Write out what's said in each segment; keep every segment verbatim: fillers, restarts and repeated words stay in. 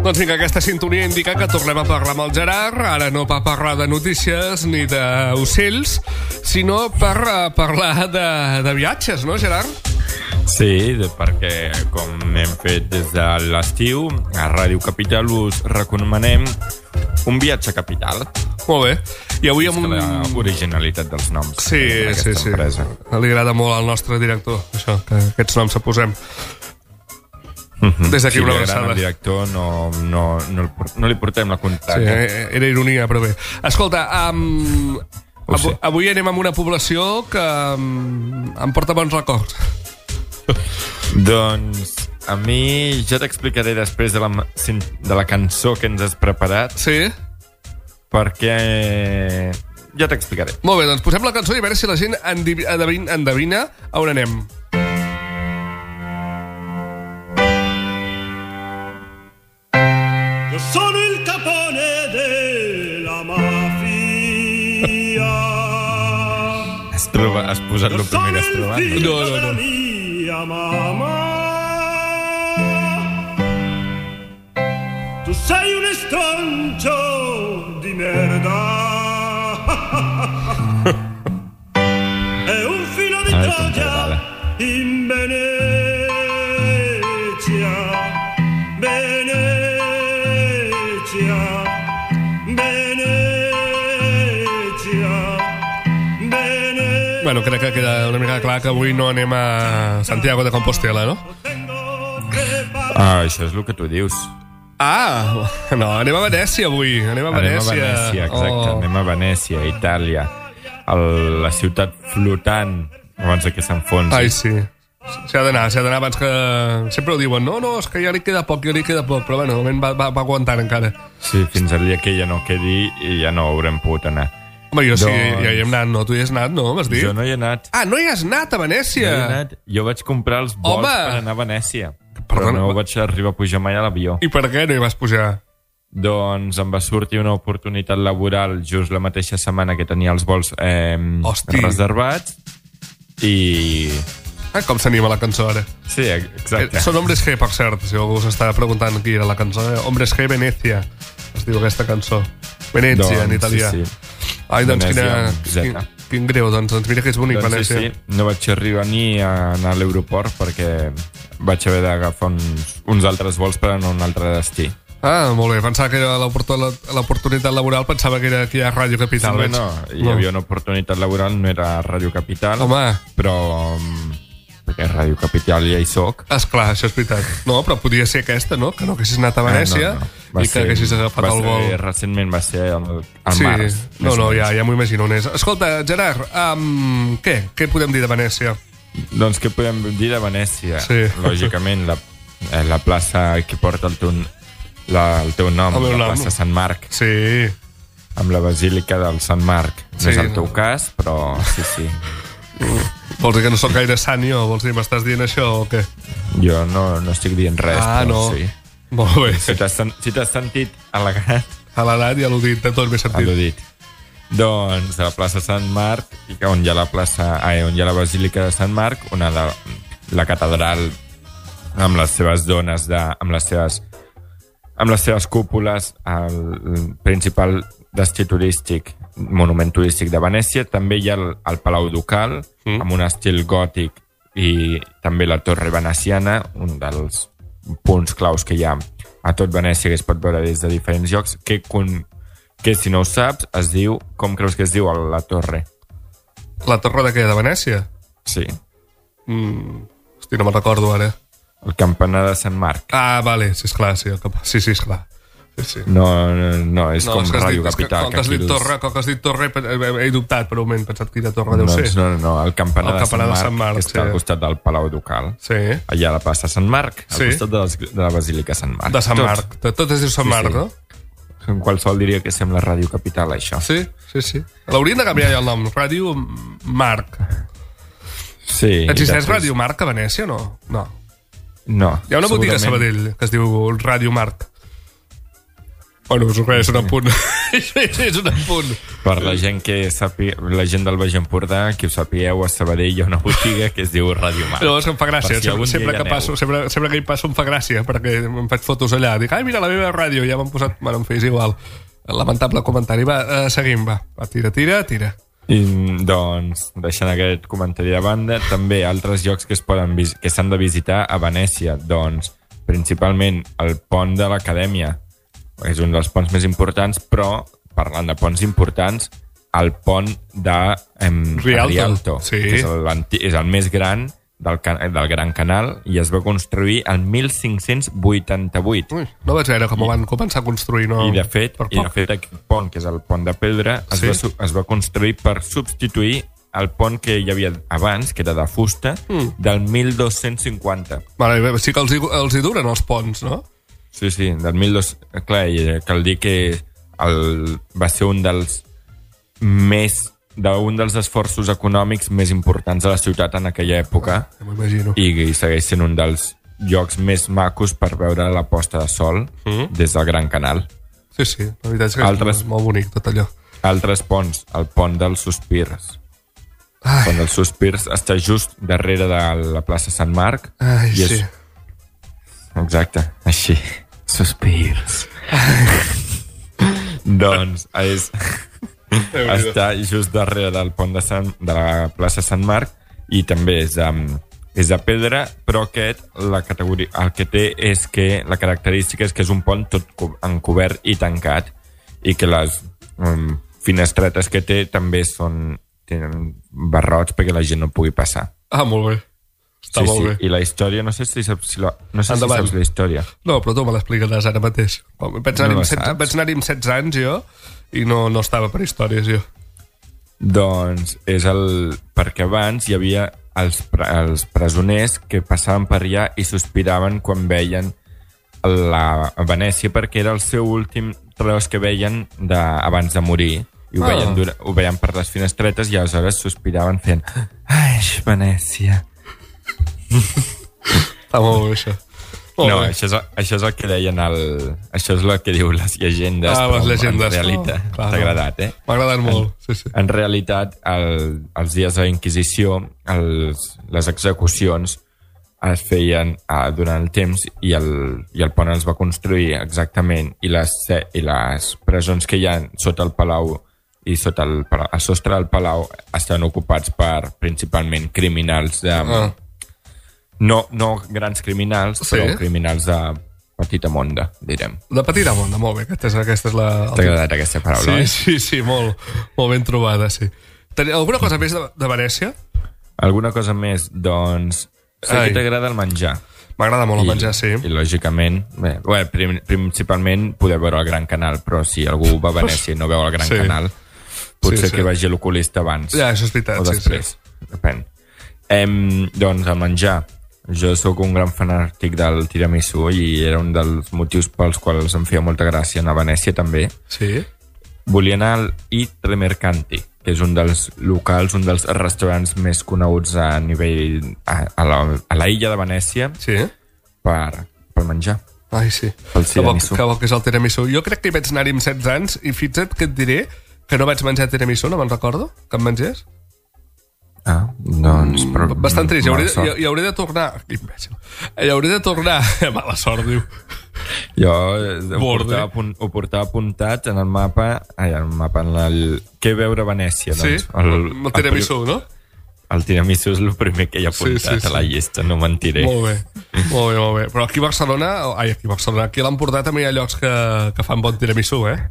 Doncs vinga, aquesta sintonia indica que tornem a parlar amb el Gerard, ara no per parlar de notícies ni d'ocells, sinó per uh, parlar de, de viatges, no, Gerard? Sí, perquè com hem fet des de l'estiu, a Ràdio Capital us recomanem un viatge a Capital. Molt bé. I avui amb un... l'originalitat dels noms. Sí, sí, sí. Empresa. Li agrada molt al nostre director, això, que aquests noms se posem. Mm-hmm. Des d'aquí si una li agrada abraçada. El director no, no, no, no li portem la contrària. Sí, era ironia, però bé. Escolta, um, avui, avui anem amb una població que um, em porta bons records. Doncs a mi ja t'explicaré després de la, de la cançó que ens has preparat. Sí? Perquè ja t'explicaré. Molt bé, doncs posem la cançó i a veure si la gent endevina, endevina a on anem. Yo sono il capone della mafia. Has, trobat, has posat el primer que has trobat? No, no, no. Mia mamma. Tu sei un estroncio di merda. È un filo di Troia in Venezia. Venezia. Venezia. Venezia. Bueno, crec que queda una mica clar que avui no anem a Santiago de Compostela, no? Ah, això és el que tu dius. Ah, no, anem a Venècia avui. Anem a Venècia. Anem a Venècia, exacte. Oh. Anem a Venècia, Itàlia. El, la ciutat flotant abans que s'enfonsi. Ai, sí. S'ha d'anar, s'ha d'anar abans que... Sempre ho diuen, no, no, és que ja li queda poc, ja li queda poc, però bueno, va, va, va aguantant encara. Sí, fins al dia que ja no quedi i ja no haurem pogut anar. Home, jo doncs... sí, ja hi hem anat, no? Tu hi has anat, no? Vas dir? Jo no hi he anat. Ah, no hi has anat a Venècia? No hi he anat. Jo vaig comprar els vols Home! per anar a Venècia, però Perdona, no vaig arribar a pujar mai a l'avió. I per què no hi vas pujar? Doncs em va sortir una oportunitat laboral just la mateixa setmana que tenia els vols eh, reservats i... Ah, com s'anima la cançó ara? Sí, exacte. Eh, són Hombres G, per cert, si algú s'està preguntant qui era la cançó. Eh? Hombres G, Venècia, es diu aquesta cançó. Venècia, doncs, en italià. Sí, sí. Ai, doncs quina, quin, quin greu, doncs, doncs mira que és bonic, doncs Venècia. Sí, sí, no vaig arribar ni a anar a l'aeroport perquè vaig haver d'agafar uns, uns altres vols per anar a un altre destí. Ah, molt bé, pensava que era l'oportunitat laboral, pensava que era aquí a Ràdio Capital. Sí, no, hi havia una oportunitat laboral, no era Ràdio Capital. Home. Però... perquè a Ràdio Capital ja hi soc. Esclar, això és veritat. No, però podia ser aquesta, no? Que no haguessis anat a Venècia ah, no, no. i que ser, haguessis agafat el vol. Ser, recentment va ser al, al sí. març. No, no, ja, ja m'ho imagino on és. Escolta, Gerard, um, què? Què podem dir de Venècia? Doncs què podem dir de Venècia? Sí. Lògicament, la, la plaça que porta el teu, la, el teu nom, el la nom. plaça Sant Marc. Sí. Amb la basílica del Sant Marc. No sí, és el teu no. cas, però sí, sí. Vols dir que no sóc gaire sant jo? Vols dir, m'estàs dient això o què? Jo no, no estic dient res, ah, però no. sí. Molt bé. Si t'has si sentit al·legat... Al·legat i al·ludit, de tot m'he sentit. Al·ludit. Doncs a la plaça Sant Marc, on hi ha la plaça, ai, on hi ha la basílica de Sant Marc, una de la catedral amb les seves dones, de, amb les seves amb les seves cúpules, el principal destí turístic, monument turístic de Venècia. També hi ha el, el Palau Ducal, mm. amb un estil gòtic, i també la Torre Veneciana, un dels punts claus que hi ha a tot Venècia, que es pot veure des de diferents llocs, que, con, que si no ho saps, es diu... Com creus que es diu la torre? La torre de què? De Venècia? Sí. Mm, hosti, no me'n recordo ara. El campanar de Sant Marc. Ah, vale, sí, esclar, sí, el camp... sí, sí, esclar. Sí, sí. No, no, no, és no, com és Ràdio dit, Capital. És que, com que has dit torre, com que has dit torre, he dubtat per un moment, pensat que era torre, deu ser. No, no, no, el campanar, el campanar de Sant Marc, Sant Marc que sí. està al costat del Palau Ducal. Sí. Allà a la plaça Sant Marc, al sí. costat de, les, de la Basílica Sant Marc. De Sant tot. Marc, tot, tot es diu Sant sí, Marc, sí. no? En qualsevol diria que sembla Ràdio Capital, això. Sí, sí, sí. L'haurien de canviar ja el nom, Ràdio Marc. Sí. Existeix Ràdio Marc a Venècia o no? No. No. Hi ha una botiga a Sabadell que es diu Ràdio Marc. Bueno, és un apunt. És un apunt. Per la gent que sàpiga, la gent del Baix Empordà, que ho sapigueu, a Sabadell hi ha una botiga que es diu Radio Mar. No, és que em fa gràcia. Si sempre, sempre, que passo, sempre, sempre que hi passo em fa gràcia, perquè em faig fotos allà. Dic, ai, mira, la meva ràdio. Ja m'han posat... Bueno, em fes igual. Lamentable comentari. Va, uh, seguim, va. va. Tira, tira, tira. I, doncs, deixant aquest comentari de banda, també altres llocs que es poden que s'han de visitar a Venècia, doncs, principalment el pont de l'Acadèmia, és un dels ponts més importants, però, parlant de ponts importants, el pont de em, Rialto, Rialto sí. que és el, és el més gran del, del Gran Canal i es va construir el mil cinc-cents vuitanta-vuit. Ui, no vaig veure com ho van començar a construir, no? I de fet, i de fet aquest pont, que és el pont de pedra, es, sí? va, es va construir per substituir el pont que hi havia abans, que era de fusta, mm. del mil dos-cents cinquanta. Vale, sí que els hi, els hi duren els ponts, no? Sí, sí, del mil dos cents... Clar, cal dir que el, va ser un dels més... d'un dels esforços econòmics més importants de la ciutat en aquella època. Ah, m'imagino. I, i segueix sent un dels llocs més macos per veure la posta de sol mm. des del Gran Canal. Sí, sí, la veritat és que altres, és molt bonic tot allò. Altres ponts, el pont dels Sospirs. Ai. El pont dels Sospirs està just darrere de la plaça Sant Marc. Ai, i és... sí. Exacte, així. Sospirs. Doncs és... està just darrere del pont de, Sant, de la plaça Sant Marc i també és, um, és de pedra, però aquest la categoria, el que té és que la característica és que és un pont tot encobert i tancat i que les um, finestretes que té també són tenen barrots perquè la gent no pugui passar. Ah, molt bé. Està sí, molt sí. bé. I la història, no sé si saps, si la, no sé si saps la història. No, però tu me l'explicaràs ara mateix. Vaig anar-hi no amb, setze, vaig anar-hi amb setze anys, jo, i no, no estava per històries, jo. Doncs és el... Perquè abans hi havia els, pre, els presoners que passaven per allà i sospiraven quan veien la Venècia, perquè era el seu últim tros que veien de, abans de morir. I ho, ah. veien, ho veien per les finestretes i aleshores sospiraven fent ai, Venècia. Està molt bé, això. Oh, no, això és, això és el que deien el... Això és el que diu les llegendes. Ah, les llegendes. En realitat, oh, t'ha agradat, eh? M'ha agradat molt, en, sí, sí. En realitat, el, els dies de la Inquisició, els, les execucions es feien uh, durant el temps i el, i el pont els va construir exactament i les, i les presons que hi ha sota el palau i sota el, el sostre del palau estan ocupats per principalment criminals de... Ah. No, no grans criminals, sí. Però criminals de petita monda, direm. De petita monda, molt bé. Aquesta és, aquesta és la... T'ha agradat aquesta paraula, sí, eh? Sí, sí, molt, molt ben trobada, sí. Alguna cosa més de, de Venècia? Alguna cosa més? Doncs... Sé Ai. que t'agrada el menjar. M'agrada molt I, el menjar, sí. I, lògicament, bé, bé prim, principalment poder veure el Gran Canal, però si algú va a Venècia i no veu el Gran sí. Canal, potser sí, sí. que vagi a l'oculista abans. Ja, això és veritat, o després. Sí, sí. Depèn. Em, doncs, el menjar. Jo sóc un gran fanàtic del tiramisú i era un dels motius pels quals em feia molta gràcia anar a Venècia també. Sí. Volia anar al I Tre Mercanti, que és un dels locals, un dels restaurants més coneguts a nivell a, a, la, a la illa de Venècia sí. per, per menjar. Ai, sí. Pel tiramisú. Que bo que és el tiramisú. Jo crec que hi vaig anar-hi amb setze anys i fixa't que et diré que no vaig menjar tiramisú, no me'n recordo, que em mengés. Ah, doncs... Però, bastant trist, hi hauré, hi, hi hauré de tornar... Hi hauré de tornar... Mala sort, diu. Jo ho portava, ho portava apuntat en el mapa... Ai, en el mapa, en el... Què veure a Venècia, doncs? Sí, el, el tiramisú, no? El tiramisú és el primer que hi ha apuntat sí, sí, sí. a la llista, no mentiré. Molt bé, molt bé, molt bé. Però aquí a Barcelona... Ai, aquí a Barcelona, aquí a l'Empordà també hi ha llocs que, que fan bon tiramisú, eh?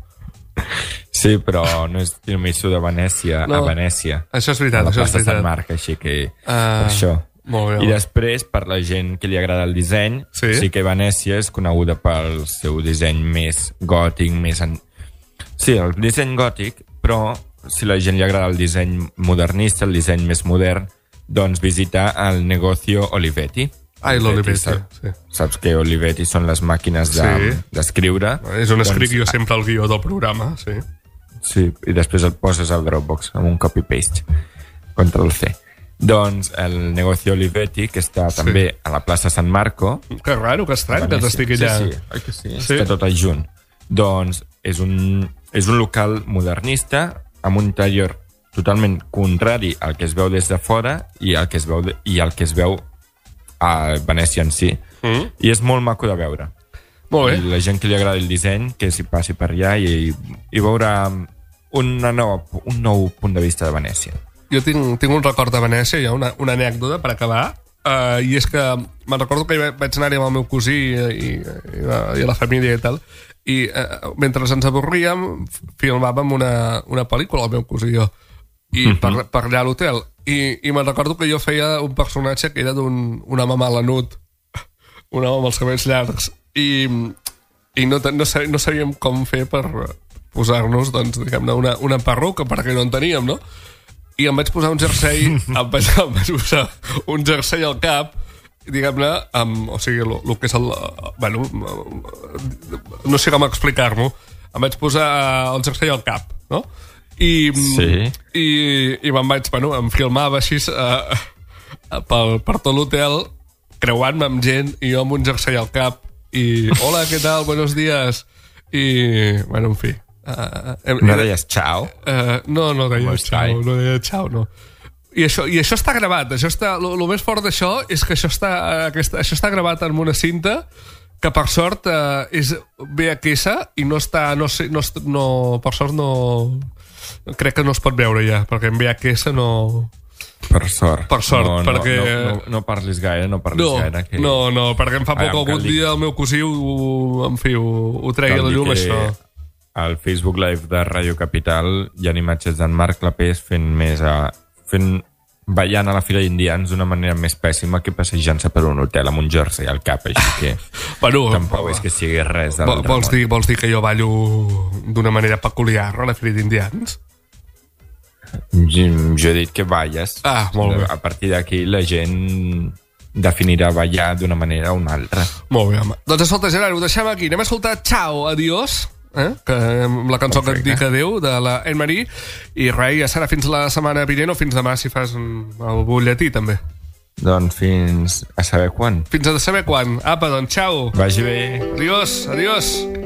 Sí, però no és tiramisú de Venècia no, a Venècia. Això és veritat, això és veritat. Sant Marc, així que uh, per això. Molt bé, I després, per la gent que li agrada el disseny, sí, sí que Venècia és coneguda pel seu disseny més gòtic, més... En... Sí, el disseny gòtic, però si la gent li agrada el disseny modernista, el disseny més modern, doncs visitar el Negozio Olivetti. Ai, l'Olivetti, saps, sí. Saps que Olivetti són les màquines d'escriure. De, és on escric doncs, jo sempre el guió del programa, sí. Sí, i després el poses al Dropbox amb un copy-paste. Control C. Doncs el Negocio Olivetti, que està sí. també a la plaça San Marco. Que raro, que estrany que t'estigui allà. Sí, sí, oi que sí? sí? Està tot junt. Doncs és un, és un local modernista amb un interior totalment contrari al que es veu des de fora i al que es veu, de, i al que es veu a Venècia en si. Mm. I és molt maco de veure. Molt bé. I la gent que li agrada el disseny, que s'hi passi per allà i, i veurà una nova, un nou punt de vista de Venècia. Jo tinc, tinc un record de Venècia, hi ha una, una anècdota per acabar, uh, i és que me'n recordo que vaig anar-hi amb el meu cosí i, i, i, la, i la família i tal, i uh, mentre ens avorríem filmàvem una, una pel·lícula, el meu cosí i jo, i uh-huh. per, per allà a l'hotel, i, i me'n recordo que jo feia un personatge que era d'un un home malanut, un home amb els cabells llargs, i, i no, no, no sabíem com fer per posar-nos, doncs, diguem-ne, una, una perruca, perquè no en teníem, no? I em vaig posar un jersei, em vaig, em vaig posar un jersei al cap, diguem-ne, amb, o sigui, el, el que és el... Bueno, no sé com explicar-m'ho. Em vaig posar el jersei al cap, no? I, sí. i, i me'n vaig, bueno, em filmava així uh, per, per tot l'hotel, creuant-me amb gent, i jo amb un jersei al cap, i hola, què tal, buenos días, i, bueno, en fi. Uh, no deies xau? Uh, no, no deia xau, no deia xau, no. I això, i això està gravat, això està, lo, lo més fort d'això és que això està, aquesta, això està gravat en una cinta que per sort uh, és V H S i no està, no sé, no, no, per sort no, crec que no es pot veure ja, perquè en V H S no... Per sort. Per sort, no, perquè... No, no, no, no parlis gaire, no parlis no, gaire. Que... No, no, perquè em fa poc algun dia el meu cosí ho, en fi, ho, ho tregui a la llum, això. Al Facebook Live de Ràdio Capital hi ha imatges d'en Marc Clapés fent més a... fent ballant a la fila d'indians d'una manera més pèssima que passejant-se per un hotel amb un jersei al cap, així que bueno, tampoc és que sigui res del vol, vols, dir, vols dir que jo ballo d'una manera peculiar a la fila d'indians? Jo, jo he dit que balles. Ah, molt bé. A partir d'aquí la gent definirà ballar d'una manera o una altra. Molt bé, home. Doncs escolta, Gerard, ho deixem aquí. Anem a escoltar Ciao, Adiós, eh? que, la cançó Perfecte. Que et dic adéu, de la Anne-Marie, i res, ja serà fins la setmana vinent o fins demà si fas el butlletí, també. Doncs fins a saber quan. Fins a saber quan. Apa, doncs, ciao. Vagi bé. Adiós, adiós.